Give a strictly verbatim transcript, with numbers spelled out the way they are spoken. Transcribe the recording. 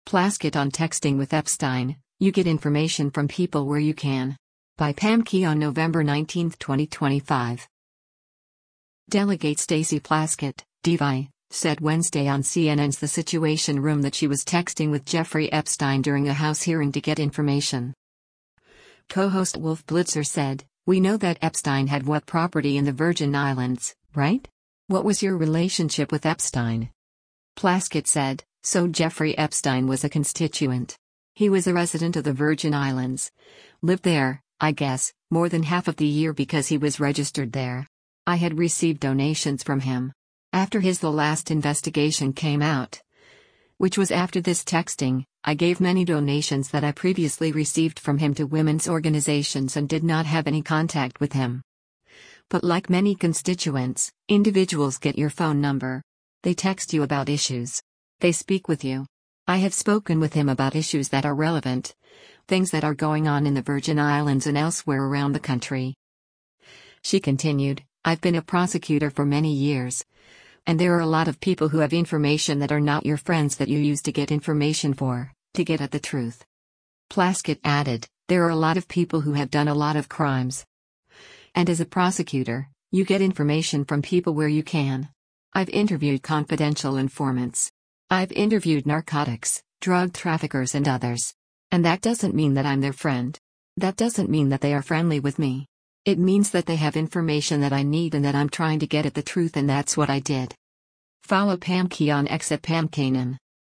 Plaskett on texting with Epstein, you get information from people where you can. By Pam Key on November nineteenth, twenty twenty-five. Delegate Stacey Plaskett, D V, said Wednesday on C N N's The Situation Room that she was texting with Jeffrey Epstein during a House hearing to get information. Co-host Wolf Blitzer said, "We know that Epstein had what property in the Virgin Islands, right? What was your relationship with Epstein?" Plaskett said, "So Jeffrey Epstein was a constituent. He was a resident of the Virgin Islands. Lived there, I guess, more than half of the year because he was registered there. I had received donations from him. After his The Last investigation came out, which was after this texting, I gave many donations that I previously received from him to women's organizations and did not have any contact with him. But like many constituents, individuals get your phone number. They text you about issues. They speak with you. I have spoken with him about issues that are relevant, things that are going on in the Virgin Islands and elsewhere around the country." She continued, "I've been a prosecutor for many years. And there are a lot of people who have information that are not your friends that you use to get information for, to get at the truth." Plaskett added, "There are a lot of people who have done a lot of crimes. And as a prosecutor, you get information from people where you can. I've interviewed confidential informants. I've interviewed narcotics, drug traffickers and others. And that doesn't mean that I'm their friend. That doesn't mean that they are friendly with me. It means that they have information that I need and that I'm trying to get at the truth, and that's what I did." Follow Pam Key on X at Pam Kanan.